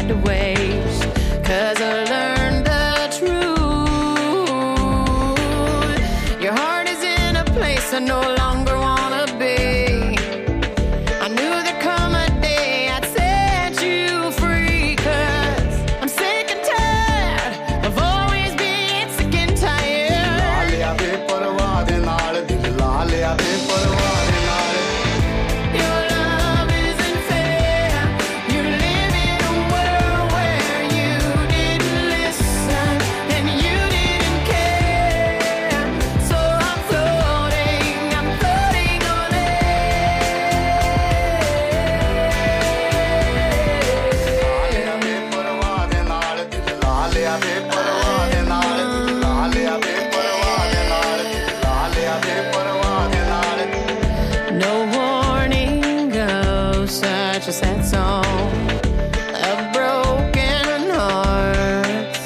to waste, 'cause I learned the truth. Your heart is in a place I no longer wanna be. I knew there'd come a day I'd set you free, 'cause I'm sick and tired of always being sick and tired. ਲਾ ਲਿਆ ਬੇਪਰਵਾਹ ਦੇ ਨਾਲ ਦਿਲ ਲਾ ਲਿਆ ਬੇਪਰਵਾਹ ਦੇ ਨਾਲ Your love isn't fair. You live in a world where you didn't listen and you didn't care. So I'm floating on air. ਲਾ ਲਿਆ ਬੇਪਰਵਾਹ ਦੇ ਨਾਲ ਦਿਲ ਲਾ ਲਿਆ ਬੇਪਰਵਾਹ ਦੇ ਨਾਲ ਦਿਲ ਲਾ ਲਿਆ ਬੇਪਰਵਾਹ ਦੇ ਨਾਲ ਦਿਲ ਲਾ ਲਿਆ ਬੇਪਰਵਾਹ ਦੇ ਨਾਲ No warning goes such a sad song of broken hearts.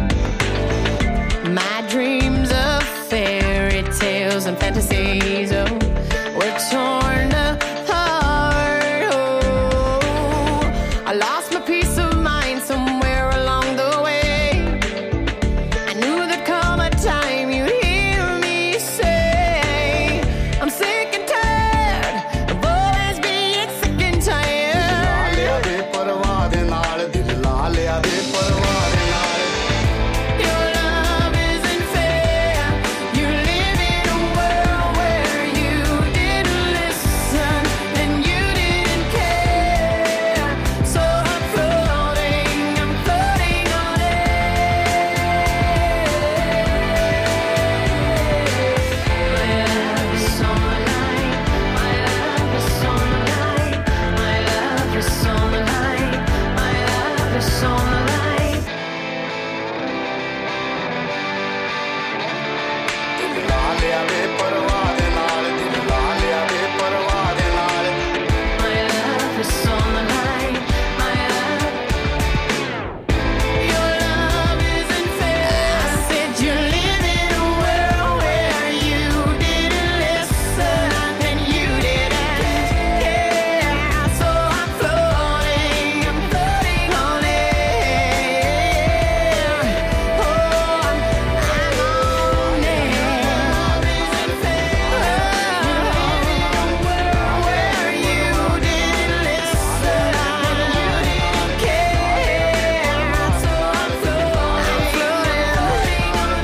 My dreams of fairy tales and fantasies, oh, were torn apart. Oh, I lost my peace of mind somewhere along the way. I knew there'd come a time you'd hear me say, I'm sick and tired of always being sick and ਲਾ tired. ਲਿਆ ਬੇਪਰਵਾਹ ਦੇ ਨਾਲ ਦਿਲ ਲਾ ਲਿਆ ਬੇਪਰਵਾਹ ਦੇ ਨਾਲ Your love isn't fair. You live in a world where you didn't listen and you didn't care. So I'm floating on air. My love is on the line. My love is on the line. My love is on the line. My love is on the line. ਦਿਲ ਲਾ ਲਿਆ ਬੇਪਰਵਾਹ ਦੇ ਨਾਲ ਦਿਲ ਲਾ ਲਿਆ ਬੇਪਰਵਾਹ ਦੇ ਨਾਲ My love is on the line. My love. Your love isn't fair. I said you live in a world where you didn't listen and you didn't care. So I'm floating on air. Oh, I'm on air. Love isn't fair. You live in a world where you didn't listen and you didn't care. So I'm floating on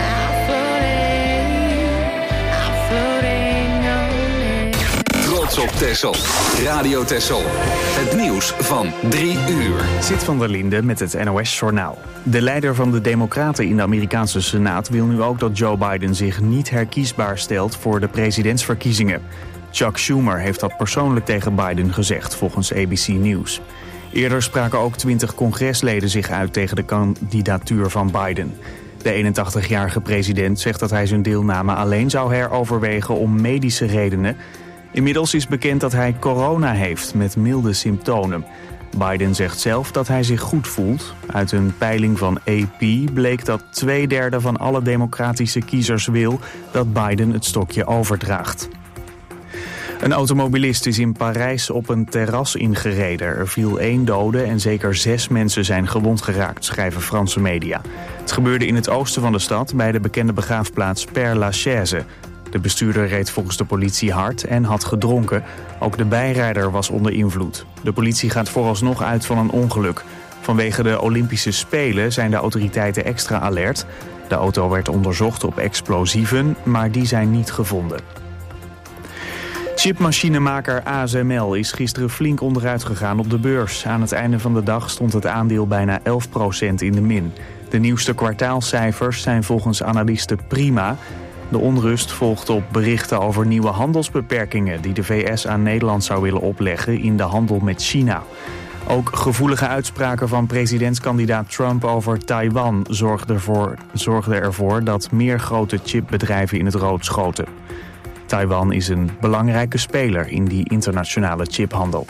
air. Trots op Texel. Radio Texel. Het nieuws van 3 uur. Zit van der Linde met het NOS-journaal. De leider van de Democraten in de Amerikaanse Senaat wil nu ook dat Joe Biden zich niet herkiesbaar stelt voor de presidentsverkiezingen. Chuck Schumer heeft dat persoonlijk tegen Biden gezegd, volgens ABC News. Eerder spraken ook 20 congresleden zich uit tegen de kandidatuur van Biden. De 81-jarige president zegt dat hij zijn deelname alleen zou heroverwegen om medische redenen. Inmiddels is bekend dat hij corona heeft met milde symptomen. Biden zegt zelf dat hij zich goed voelt. Uit een peiling van AP bleek dat 2/3 van alle democratische kiezers wil dat Biden het stokje overdraagt. Een automobilist is in Parijs op een terras ingereden. Er viel 1 dode en zeker 6 mensen zijn gewond geraakt, schrijven Franse media. Het gebeurde in het oosten van de stad bij de bekende begraafplaats Père Lachaise. De bestuurder reed volgens de politie hard en had gedronken. Ook de bijrijder was onder invloed. De politie gaat vooralsnog uit van een ongeluk. Vanwege de Olympische Spelen zijn de autoriteiten extra alert. De auto werd onderzocht op explosieven, maar die zijn niet gevonden. Chipmachinemaker ASML is gisteren flink onderuit gegaan op de beurs. Aan het einde van de dag stond het aandeel bijna 11% in de min. De nieuwste kwartaalcijfers zijn volgens analisten prima. De onrust volgt op berichten over nieuwe handelsbeperkingen die de VS aan Nederland zou willen opleggen in de handel met China. Ook gevoelige uitspraken van presidentskandidaat Trump over Taiwan zorgden ervoor dat meer grote chipbedrijven in het rood schoten. Taiwan is een belangrijke speler in die internationale chiphandel.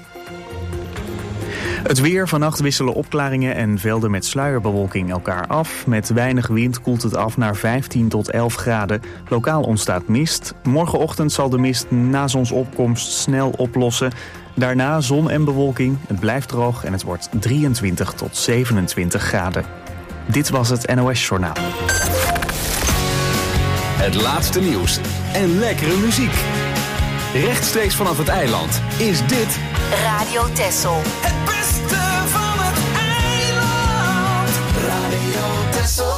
Het weer, vannacht wisselen opklaringen en velden met sluierbewolking elkaar af. Met weinig wind koelt het af naar 15 tot 11 graden. Lokaal ontstaat mist. Morgenochtend zal de mist na zonsopkomst snel oplossen. Daarna zon en bewolking, het blijft droog en het wordt 23 tot 27 graden. Dit was het NOS Journaal. Het laatste nieuws en lekkere muziek. Rechtstreeks vanaf het eiland is dit Radio Texel. Het beste van het eiland. Radio Texel.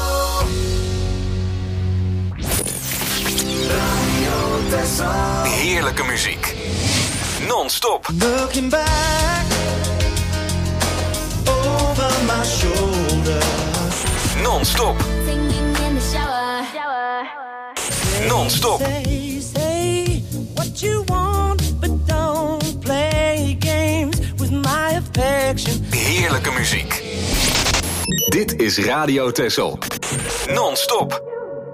Radio Texel. heerlijke muziek. Non-stop. Looking back over my shoulder. Non-stop. Singing in the shower. Non-stop. Say what you want, but don't play games with my affection. Heerlijke muziek. Dit is Radio Texel. Non-stop.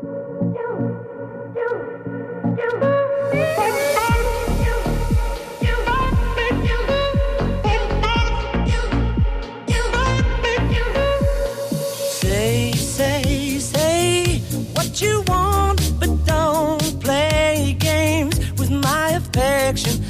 Say what you want, but don't play games with my affection.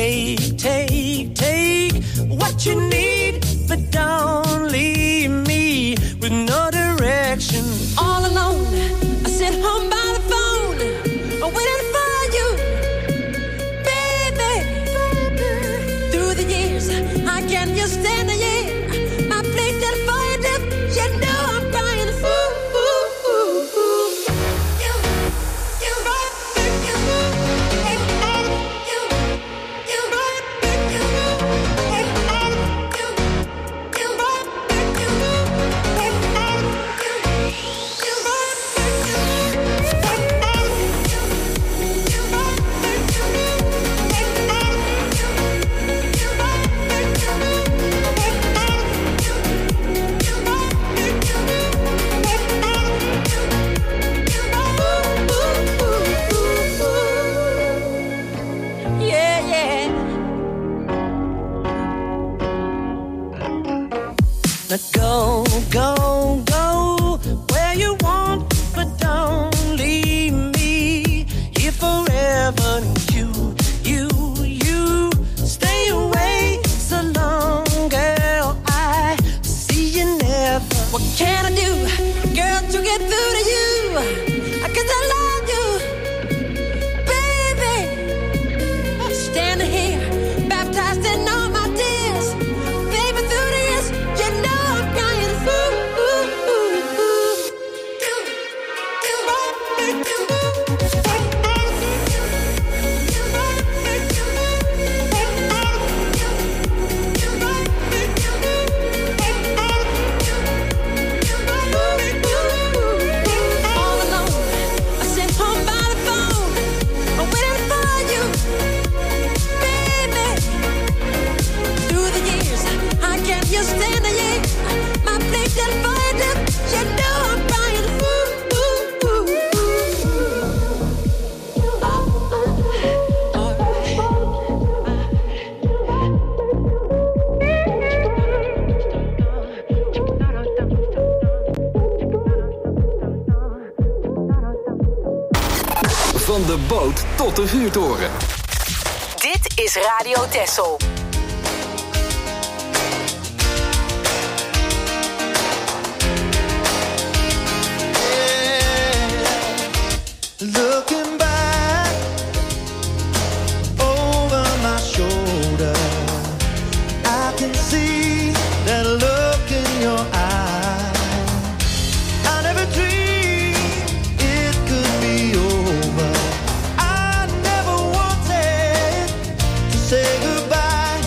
Take what you need, but don't leave me with no direction. All alone, I sit home by the phone, waiting for you, baby. Through the years, I can't just stand the year. My place that for you, you know I'm crying. Now go where you want, but don't leave me here forever. You stay away so long, girl. I see you never. What can I do, girl, to get through to you? 'Cause I love you, baby. I'm standing here, baptized in all my tears. Baby, through the years, you know I'm crying. All alone, I sit home by the phone, waiting for you, baby. Through the years, I can't just stand the year. My place is voided, you know I'm crying. Van de boot tot de vuurtoren. Dit is Radio Texel. Looking back over my shoulder, I can see that look in your eye. I never dreamed it could be over. I never wanted to say goodbye.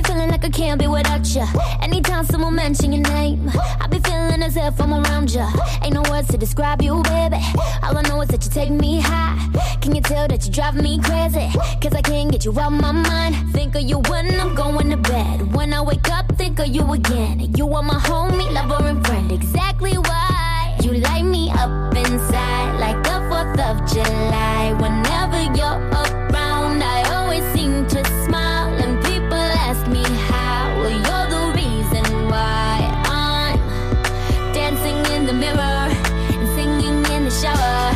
feeling like I can't be without you. Anytime someone mention your name, I be feeling as if I'm around you. Ain't no words to describe you, baby. All I know is that you take me high. Can you tell that you drive me crazy? Cause I can't get you out my mind. Think of you when I'm going to bed. When I wake up, think of you again. You are my homie, lover and friend. Exactly why you light me up inside like the 4th of July. Whenever you're around, I always seem to smile. And people ask me how. Well, you're the reason why I'm dancing in the mirror and singing in the shower.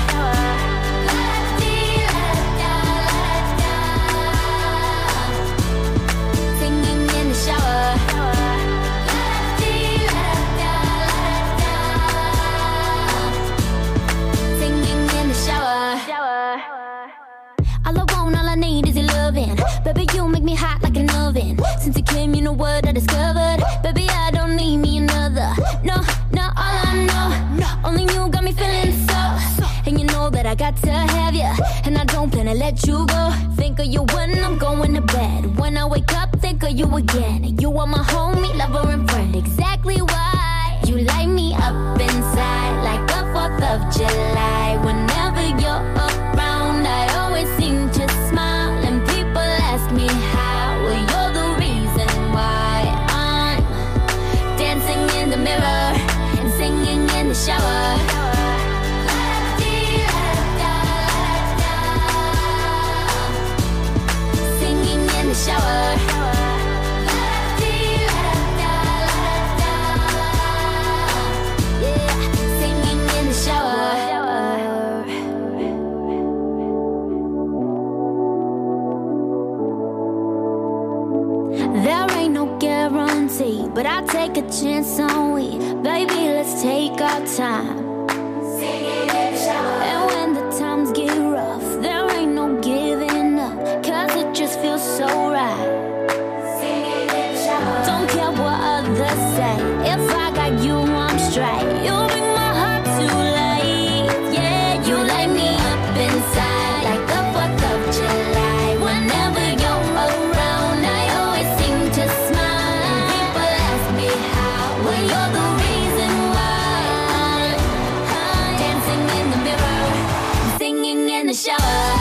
Singing in the shower. Singing in the shower. All I want, all I need is your loving. Baby, you make me hot like an oven. Since you came, you know what I discovered. Baby, I don't need me another. No, all I know. Only you got me feeling so. And you know that I got to have you. And I don't plan to let you go. Think of you when I'm going to bed. When I wake up, think of you again. You are my homie, lover and friend. Exactly why you light me up inside like the 4th of July. Whenever you're around, I always seem to smile. And people ask me how. Well, you're the reason why I'm dancing in the mirror and singing in the shower. Singing in the shower. Yeah, singing in the shower. There ain't no guarantee, but I take a chance on we. Baby, let's take our time. And when the times get rough, there ain't no giving up, cause it just feels so right. Don't care what others say, if I got you, I'm straight. You bring my heart to life, yeah. You light me up inside like the 4th of July. Whenever you're around, I always seem to smile. And people ask me how. Well, you're the reason why I'm dancing in the mirror and singing in the shower.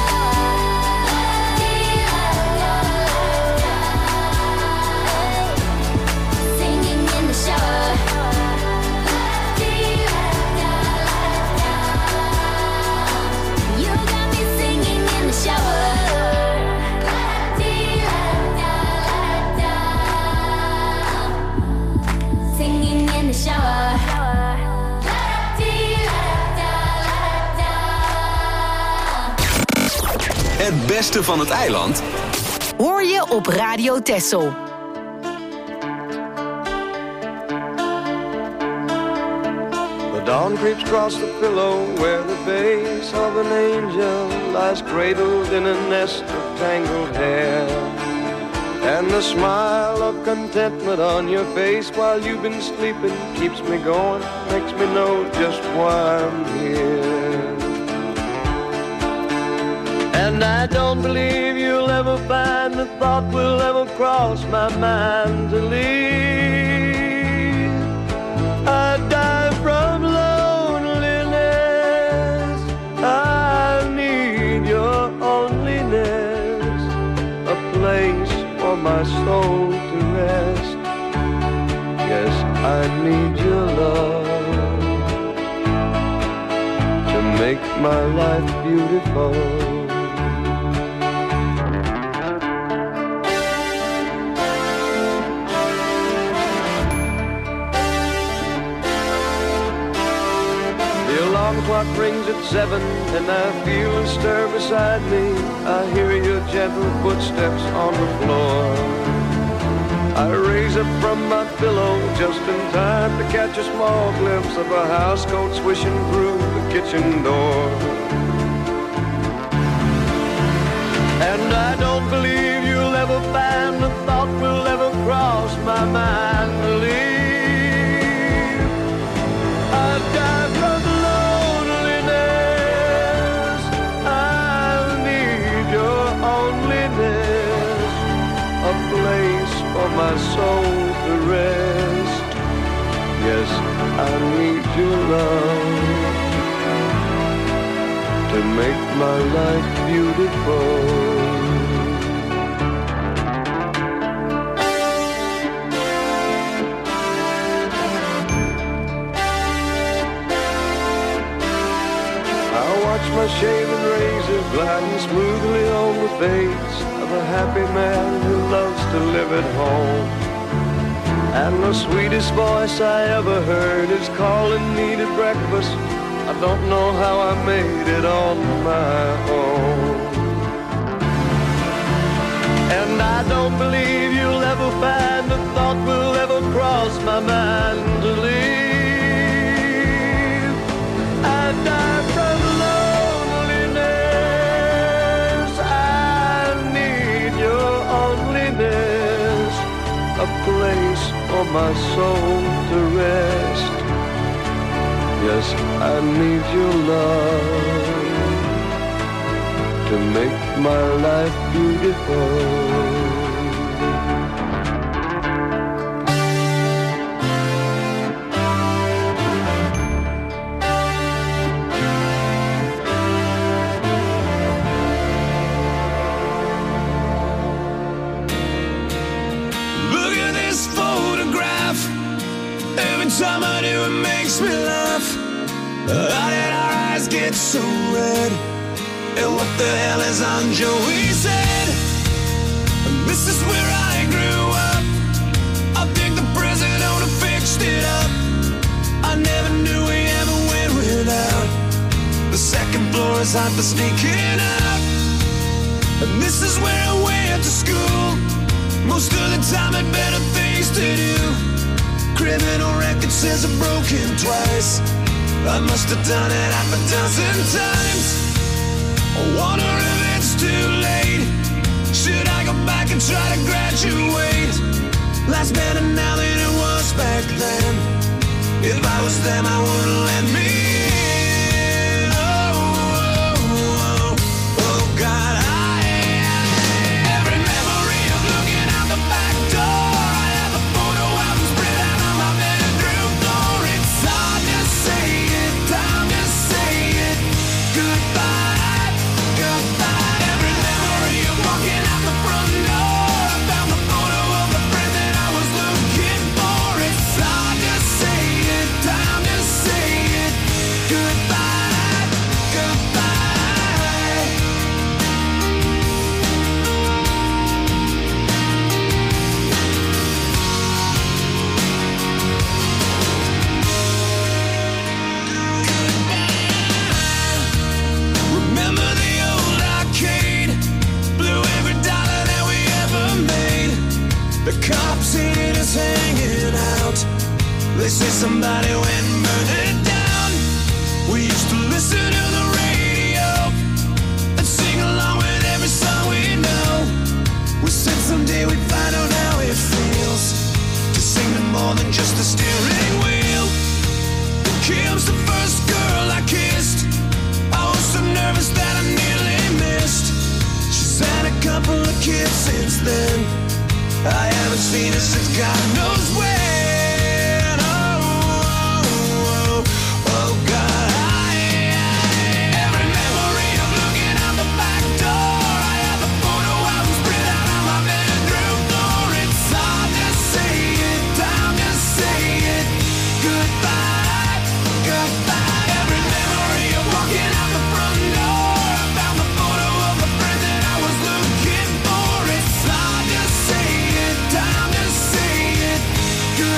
Singing in the shower. You got me singing in the shower. Singing in the shower. Het beste van het eiland Hoor je op Radio Texel. The dawn creeps across the pillow where the face of an angel lies cradled in a nest of tangled hair. And the smile of contentment on your face while you've been sleeping keeps me going, makes me know just why I'm here. And I don't believe you'll ever find the thought will ever cross my mind to leave. I die from loneliness. I need your loneliness, a place for my soul to rest. Yes, I need your love to make my life beautiful. The alarm clock rings at 7 and I feel a stir beside me. I hear your gentle footsteps on the floor. I raise up from my pillow just in time to catch a small glimpse of a housecoat swishing through the kitchen door. And I don't believe you'll ever find the thought will ever cross my mind to leave. I die from loneliness. I need your loneliness, a place for my my soul to rest. Yes, I need your love to make my life beautiful. My shaven razor gliding smoothly on the face of a happy man who loves to live at home. And the sweetest voice I ever heard is calling me to breakfast. I don't know how I made it on my own. And I don't believe you'll ever find a thought will ever cross my mind to leave. I die from a place for my soul to rest. Yes, I need your love to make my life beautiful. Time I do, it makes me laugh. How did our eyes get so red? And what the hell is on Joey's head? This is where I grew up. I think the president owner fixed it up. I never knew we ever went without. The second floor is hot for sneaking out. And this is where I went to school. Most of the time had better things to do. Criminal record says I've broken twice. I must have done it half a dozen times. I wonder if it's too late. Should I go back and try to graduate? Life's better now than it was back then. If I was them, I wouldn't let me in. Oh God, every memory of looking out the back door. I have a photo album spread out on my bedroom floor. It's hard to say it, time to say it. Goodbye, goodbye. Every memory of walking out the front door. I found the photo of the friend that I was looking for. It's hard to say it, time to say it. Goodbye, goodbye. Remember the old arcade? Blew every dollar that we ever made. The cops seen us hanging out. They say somebody went and burned it down. We used to listen to the radio and sing along with every song we know. We said someday we'd find out how it feels to sing to more than just the steering wheel. Kim's the first girl I kissed. I was so nervous that I nearly missed. She's had a couple of kids since then. I haven't seen her since God knows when. Oh God, every memory of looking out the back door. I have a photo album spread out on my bedroom floor. It's hard to say it, time to say it. Goodbye, goodbye. Every memory of walking out the front door. I found the photo of the friend that I was looking for. It's hard to say it, time to say it. Goodbye.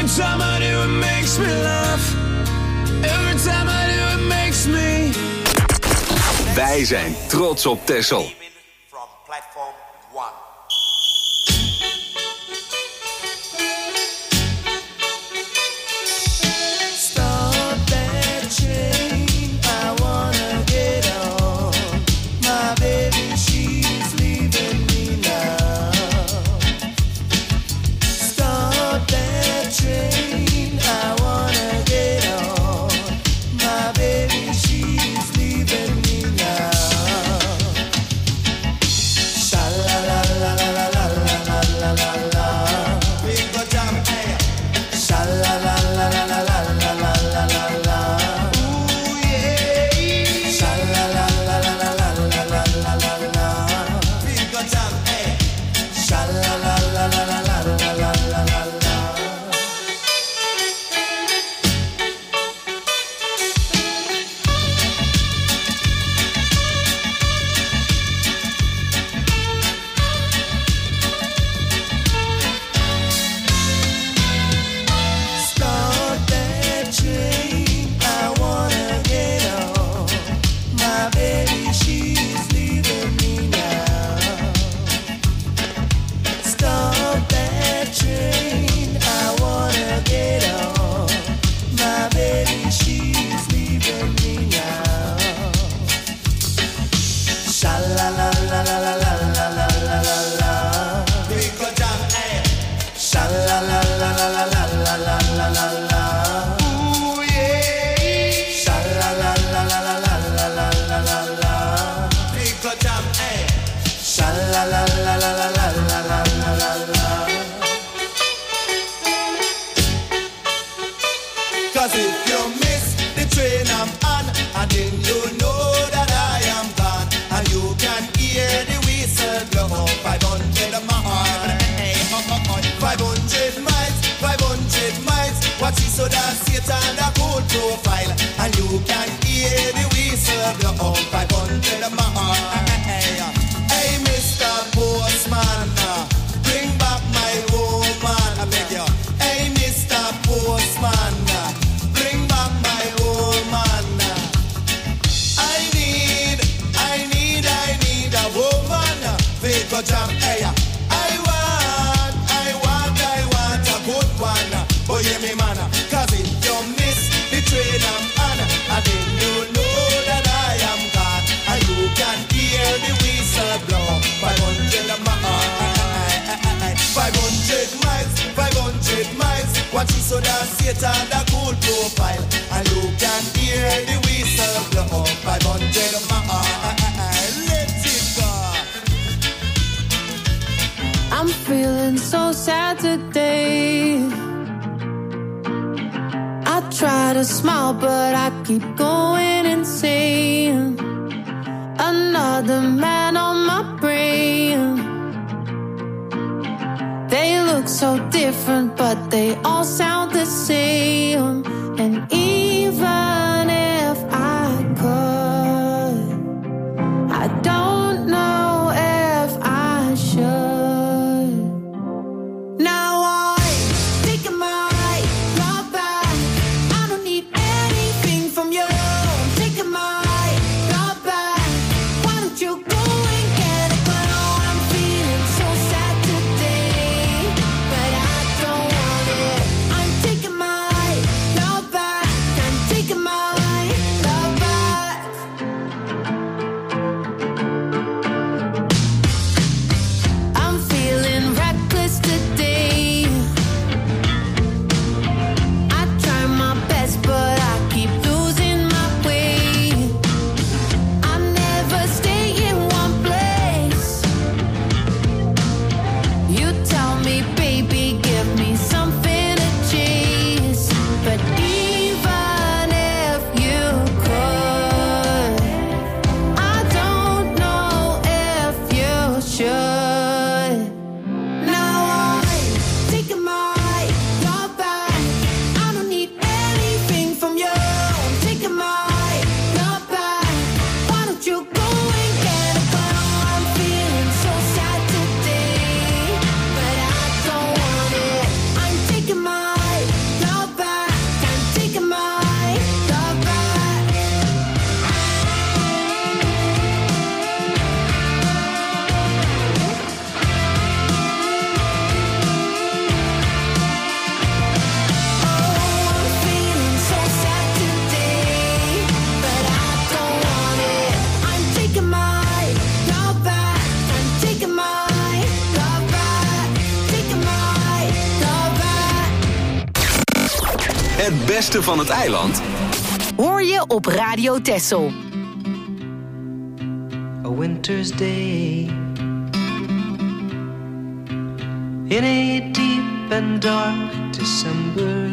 Every time I do, it makes me laugh. Every time I do, it makes me. Wij zijn trots op Texel. From platform 1. Stop that train, I wanna get on. My baby, she's leaving me now. Stop that train, I wanna get on. My baby, she's leaving me now. Sha-la-la-la-la-la-la-la-la-la. Big good jam, hey. Sha-la-la-la-la-la-la-la-la-la-la. Ooh, yeah. Sha-la-la-la-la-la-la-la-la-la-la. Big good jam, hey. Sha-la-la-la-la-la-la-la-la-la-la. Stop that train, I wanna get on. My baby, she's leaving me now. Stop that train, I wanna get on. My baby, she's leaving me now. Sha-la-la-la-la-la-la-la-la-la. Big good jam, hey. Sha-la-la-la-la-la-la-la-la-la-la. Ooh, yeah. Sha-la-la-la-la-la-la-la-la-la-la. Big good jam, hey. Sha-la-la-la-la-la-la-la-la-la. 'Cause if you miss the train I'm on, and then you know that I am gone, and you can hear the whistle blow. 500 miles, 500 miles, 500 miles. Watch it so that Satan a cold profile, and you can hear the whistle blow. 500 miles. Hey, Mr. Postman, bring back my woman, I beg you. Hey, Mr. Postman, bring back my woman. I need a woman. Big jam, hey. I want a good one. Oh, yeah, me man. 'Cause if you miss the train I'm on, and then you know that I am gone, and you can hear the whistle blow. 500 miles, 500 miles, 500 miles. Watch it so that Satan the cool profile, and you can hear the whistle blow. 500 miles, let it go. I'm feeling so sad today. I try to smile, but I keep going insane. Another man on my brain. They look so different, but they all sound the same. And even if I could, I don't know if I should. Now I think I might love back. I don't need anything from you. Think I might love back. Why don't you go and get it? But oh, I'm feeling so sad today, but I don't want it. I'm taking my love back. I'm taking my love back. Het beste van het eiland Hoor je op Radio Texel. A winter's day in a deep and dark December,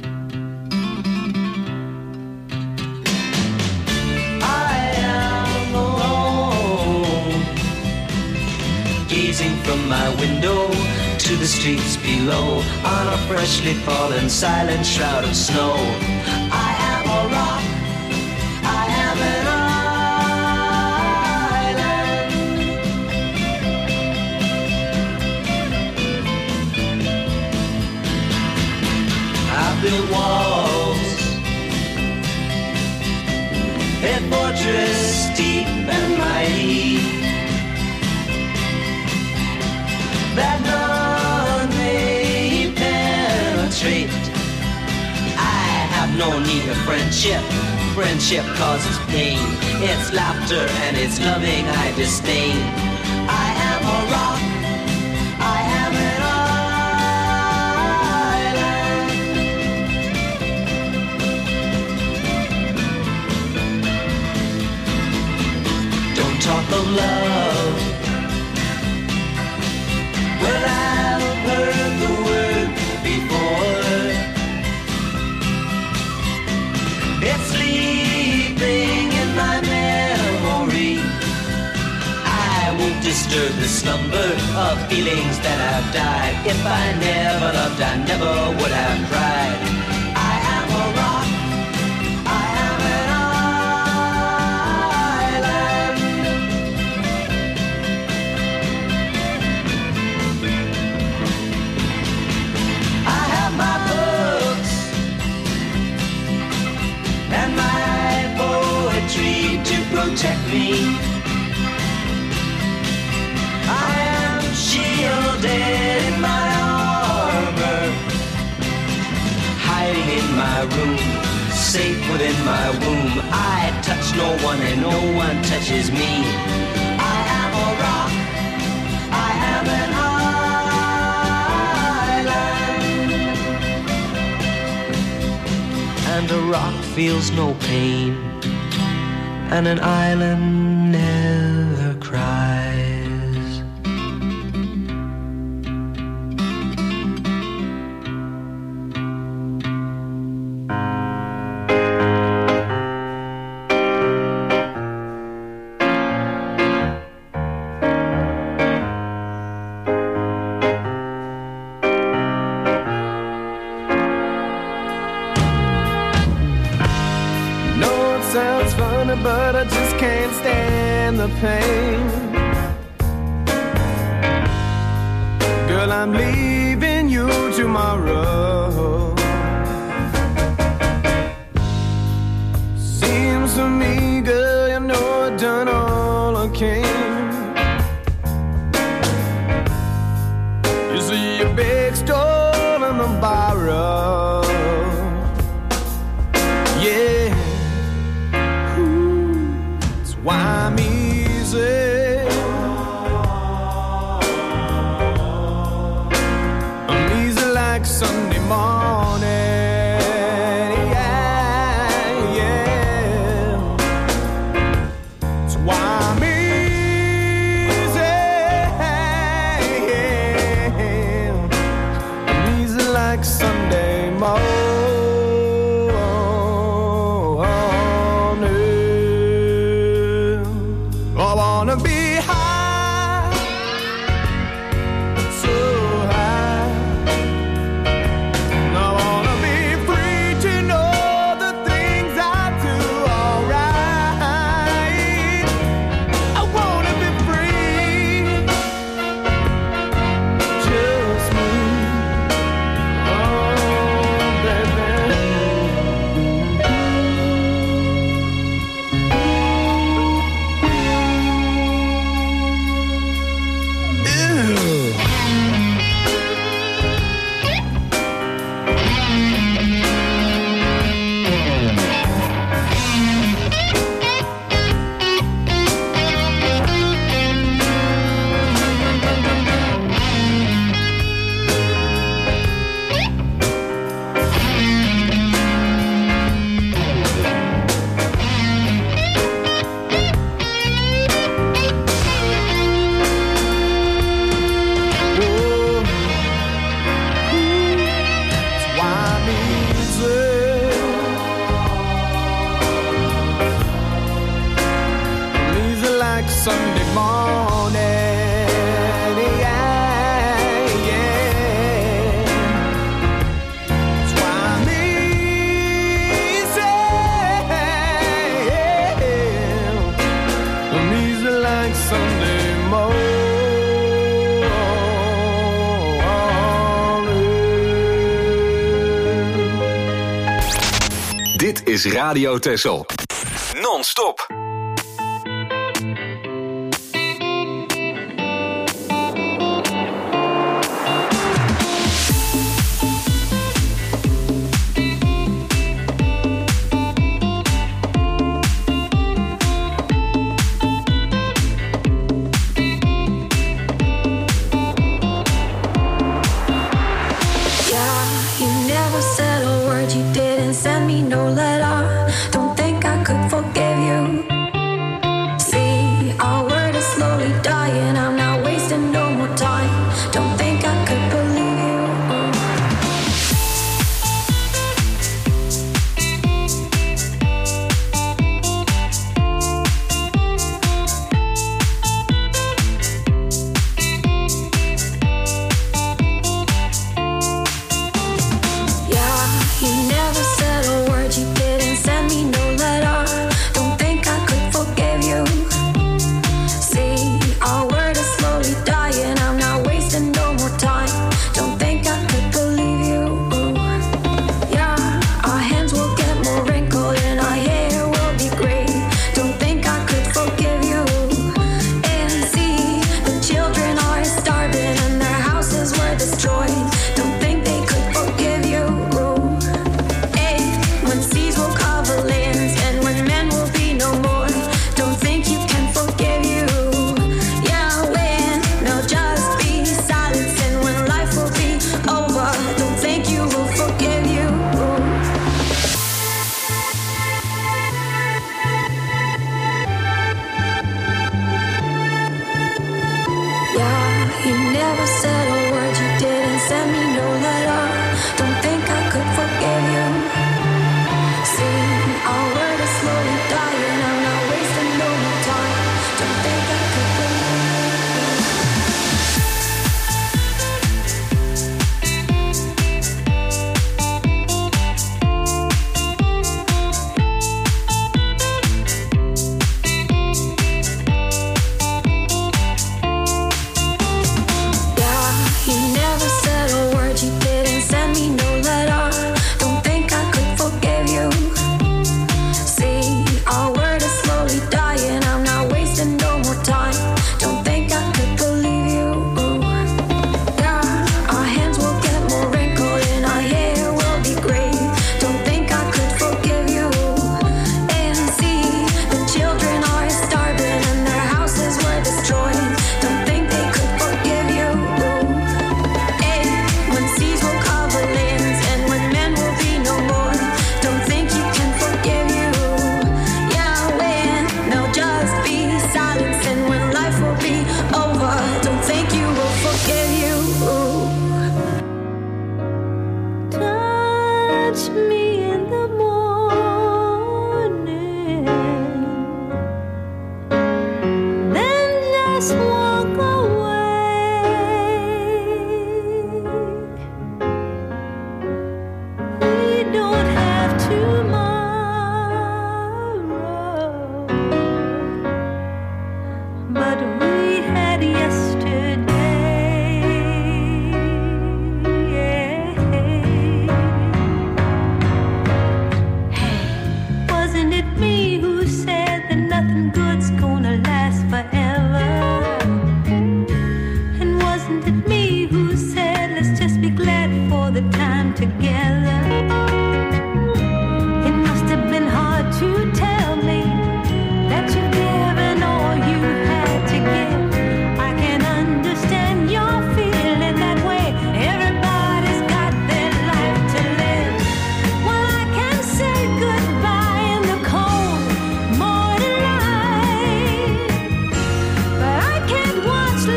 I am alone, gazing from my window to the streets below on a freshly fallen silent shroud of snow. I am a rock, I am an island. I built walls, a fortress deep and mighty, that none may penetrate. I have no need of friendship. Friendship causes pain. It's laughter and it's loving I disdain. I am a rock, I am an island. Don't talk of love. Well, I've heard the word before. It's sleeping in my memory. I won't disturb the slumber of feelings that have died. If I never loved, I never would have cried. I am a rock, I am an island. I have my books and my poetry to protect me. I am shielded in my armor, hiding in my room, safe within my womb. I touch no one and no one touches me. I am a rock, I am an island. And a rock feels no pain, and an island never cries. Sounds funny, but I just can't stand the pain. Girl, I'm leaving you tomorrow. Seems to me, girl, you know I've done all I can. You see your big stole and the borrow. Yeah. Why I'm easy, I'm easy like Sunday morning, yeah, yeah. That's why I'm easy, yeah. I'm easy like Sunday morning. I wanna be high, so high. I wanna is Radio Texel. Non-stop.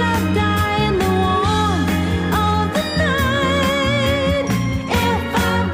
If I'm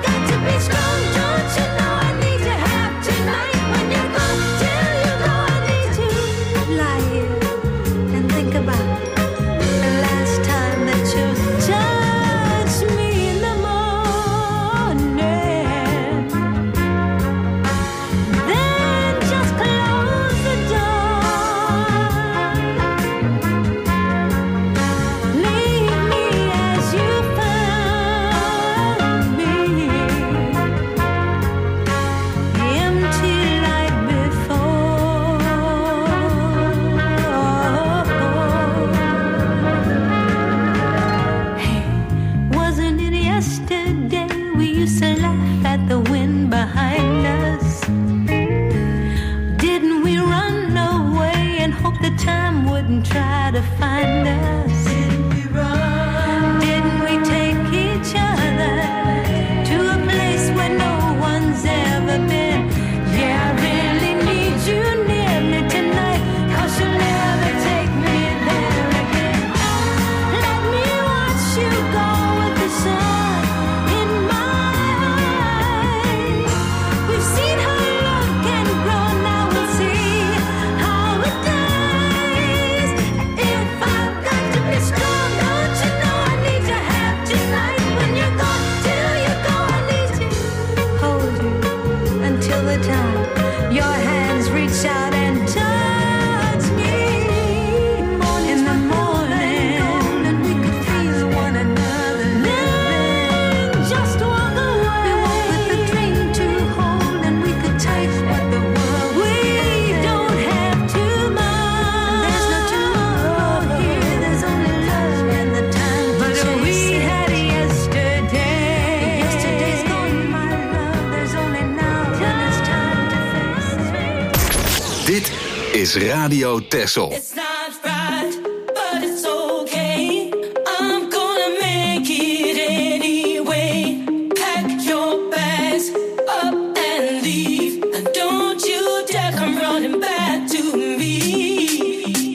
is Radio Texel. It's not right, but it's okay. I'm gonna make it anyway. Pack your bags up and leave. And don't you dare come running back to me.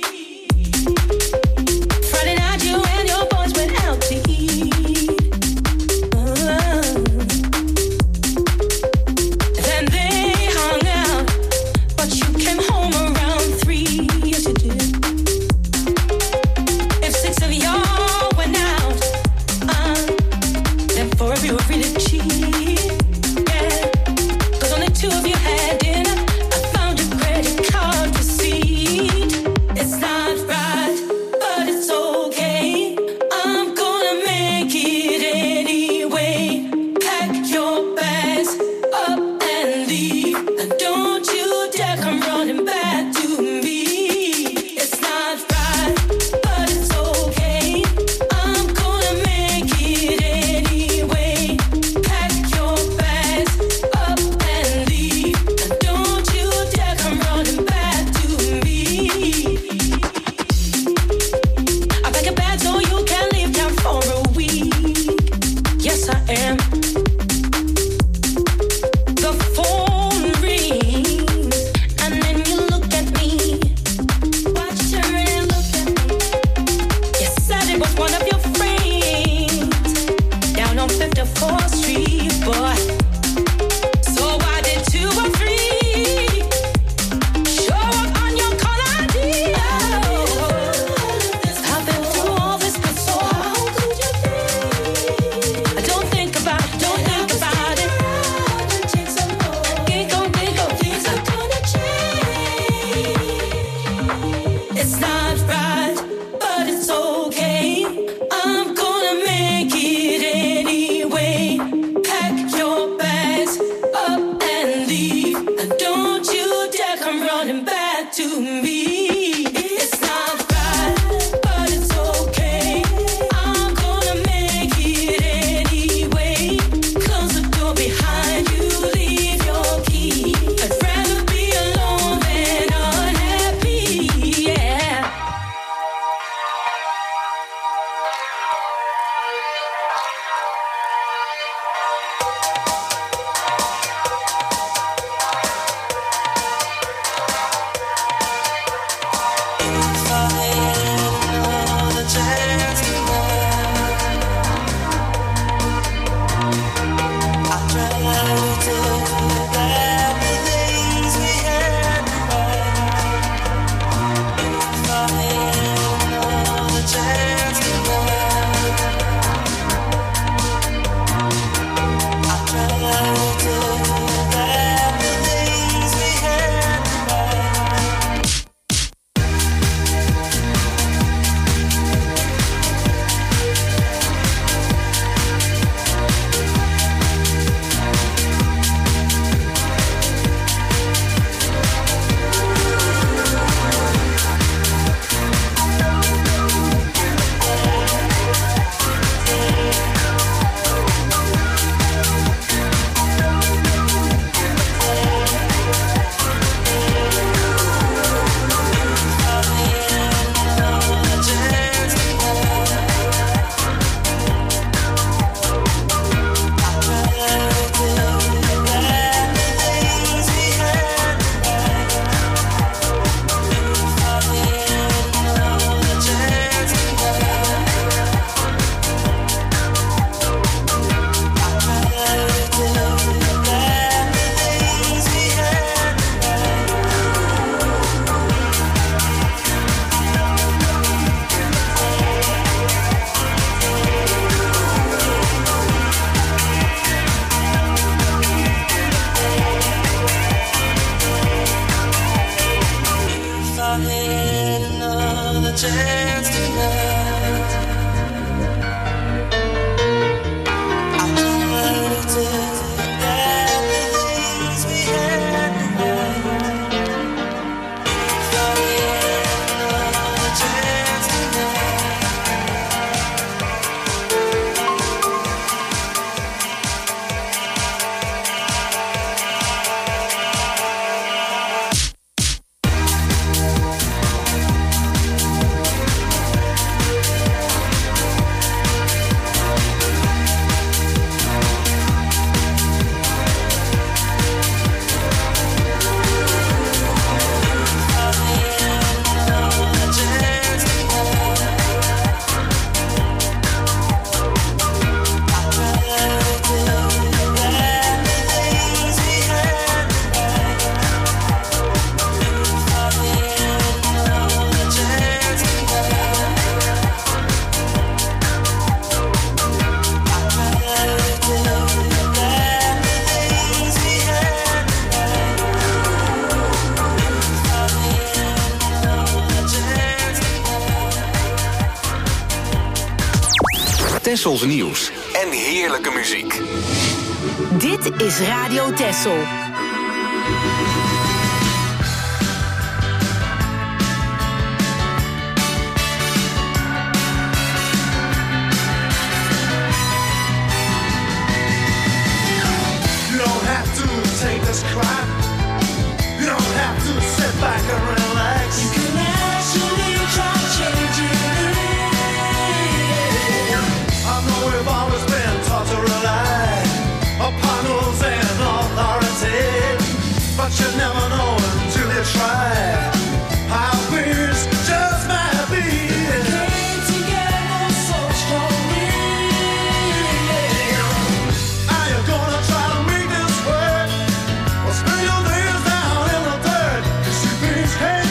Friday night you and your boys went out to eat. Then they hung out, but you came home around 3. Yes, you did. If 6 of y'all went out, then 4 of you were really cheap. Yeah, 'cause only 2 of you had dinner. I found a credit card receipt. It's not right, but it's okay. I'm gonna make it anyway. Pack your bags up and leave. And don't you dare come running back to me. It's not right, but it's okay. I'm gonna make it anyway. Pack your bags up and leave. And don't you dare come running back to me. I pack a bag so you can leave town for a week. Yes, I am. The phone rings, and then you look at me. Watch her and look at me. You said it was one of your friends down on 54th Street, boy. So why did 2 or 3 show up on your call ID? I've been through all this before. How could you think? Don't think about it. Tessels nieuws en heerlijke muziek. Dit is Radio Tessel. You don't have to take this crap. You don't have to sit back and relax. You can actually try changing it. I know we've always been taught to rely upon rules and authority, but you never know until you try how things just might be. Came together so strongly. Are you gonna try to make this work? Or spill your nails down in the dirt? 'Cause you things can't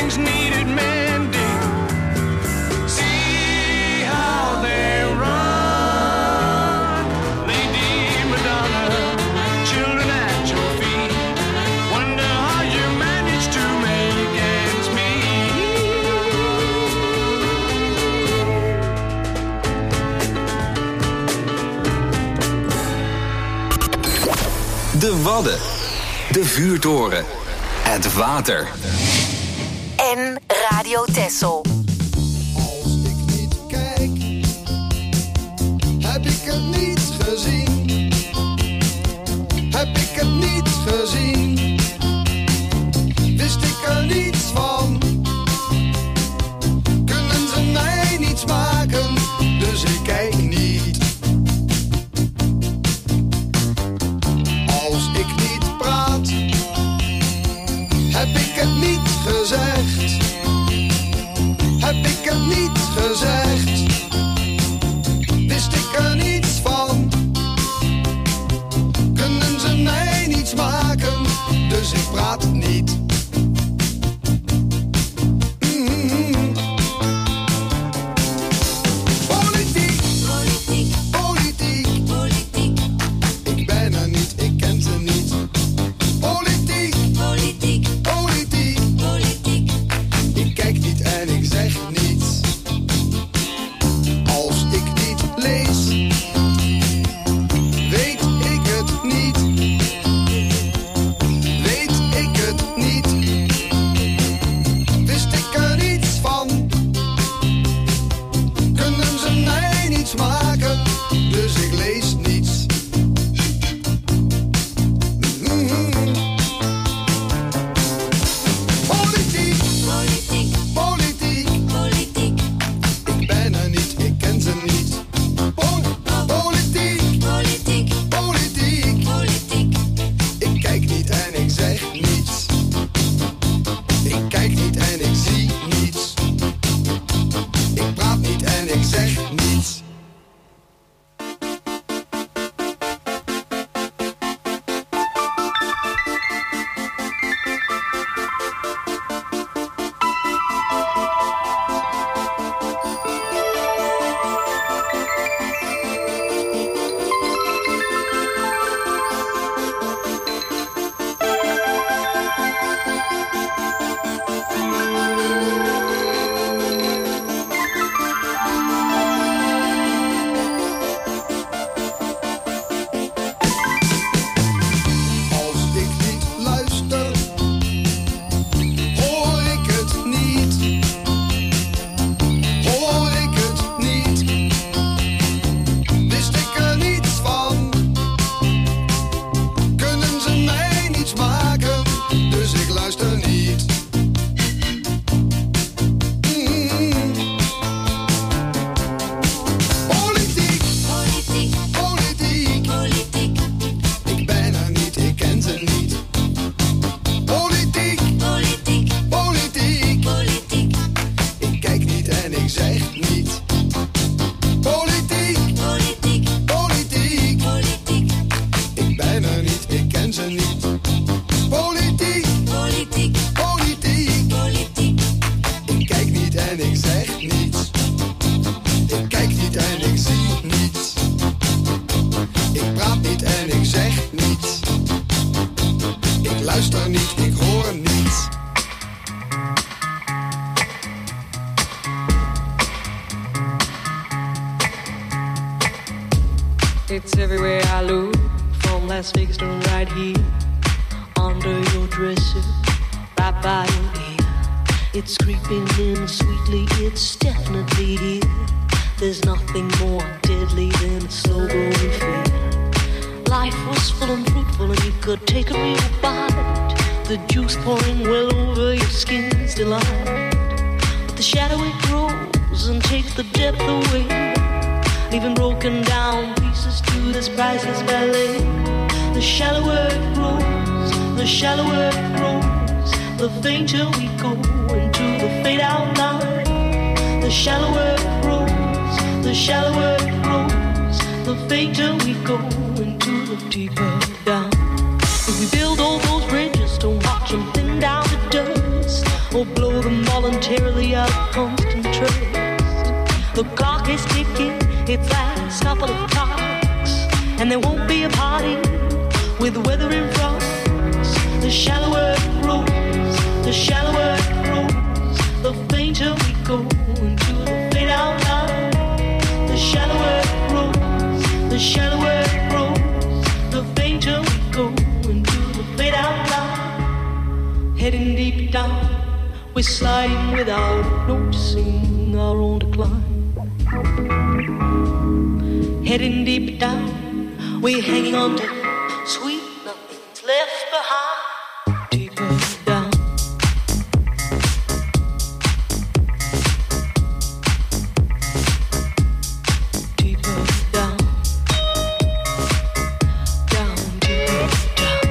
things needed mending. See how they run. Lady Madonna, children at your feet. Wonder how you managed to make ends meet. De Wadden. De Vuurtoren. Het water. En Radio Texel. Als ik niet kijk, heb ik het niet gezien. Heb ik het niet gezien. Wist ik er niets van. Kunnen ze mij niets maken, dus ik kijk niet. Als ik niet praat, heb ik het niet gezegd. Heb ik het niet gezegd. Wist ik er niets van. Kunnen ze mij niets maken, dus ik praat niet. Politiek, politiek, politiek, politiek. Ik ben er niet, ik ken ze niet. Politiek, politiek, politiek, politiek. Ik kijk niet en ik zeg niets. Als ik niet lees, weet ik het niet. Weet ik het niet. Wist ik er niets van. Kunnen ze mij niets maken, dus ik lees niets. Politiek, politiek, politiek, politiek. Ik ben er niet, ik ken ze niet. Politiek, politiek, politiek, politiek. Ik kijk niet en ik zeg niets. Ik kijk niet en ik zie niets. Ik praat niet en ik zeg niets. Als ik niet luister, hoor ik het niet. Hoor ik het niet. Wist ik er niets van. Kunnen ze mij niets maken, dus ik luister niet. Politiek, politiek, politiek, politiek. Ik ben er niet, ik ken ze niet. Politiek, politiek, politiek, politiek. Ik kijk niet en ik zeg niet. Politiek, politiek, politiek, politiek. Ik ben er niet, ik ken ze niet. Politiek, politiek, politiek, politiek. Ik kijk niet en ik zeg niets. Ik kijk niet en ik zie niets. Ik praat niet en ik zeg niets. Ik luister niet, ik hoor niets. It's everywhere I look, from Las Vegas to right here, under your dresser, right by your ear. It's creeping in sweetly, it's definitely here. There's nothing more deadly than a slow-growing fear. Life was full and fruitful and you could take a real bite. The juice pouring well over your skin's delight. But the shadow it grows and takes the depth away, leaving broken down pieces to this priceless ballet. The shallower it grows, the shallower it grows, the fainter we go into the fade out line. The shallower it grows, the shallower it grows, the fainter we go into the deeper down. If we build all those bridges, don't watch them thin down to dust. or blow them voluntarily out of constant trace. The clock is ticking, its last couple of clocks, and there won't be a party with the weather in front. The shallower it grows, the shallower it grows, the fainter we go into the fade out line. The shallower it grows, the shallower it grows, the fainter we go into the fade out line. Heading deep down, we're sliding without noticing our own decline. Heading deep down, we're hanging on to sweet nothing's left behind. Deeper down. Deeper down. Down, deeper down.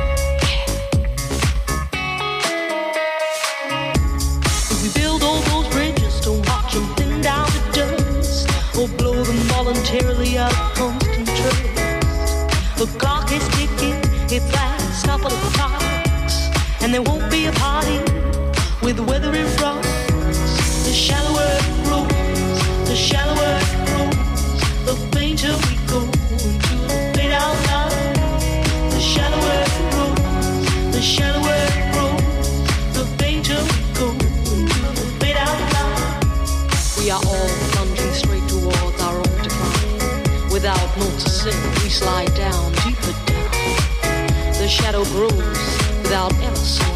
If we build all those bridges, don't watch them thin down to dust, or blow them voluntarily out of constant trace. The clock is ticking, its last couple of clocks, and there won't be a party with the weather in front. The shallower it grows, the shallower it grows, the fainter we go into the fade out line. The shallower it grows, the shallower it grows, the fainter we go into the fade out line. We are all plunging straight towards our own decline. Without noticing, we slide down, deeper down. The shadow grows without ever seeing.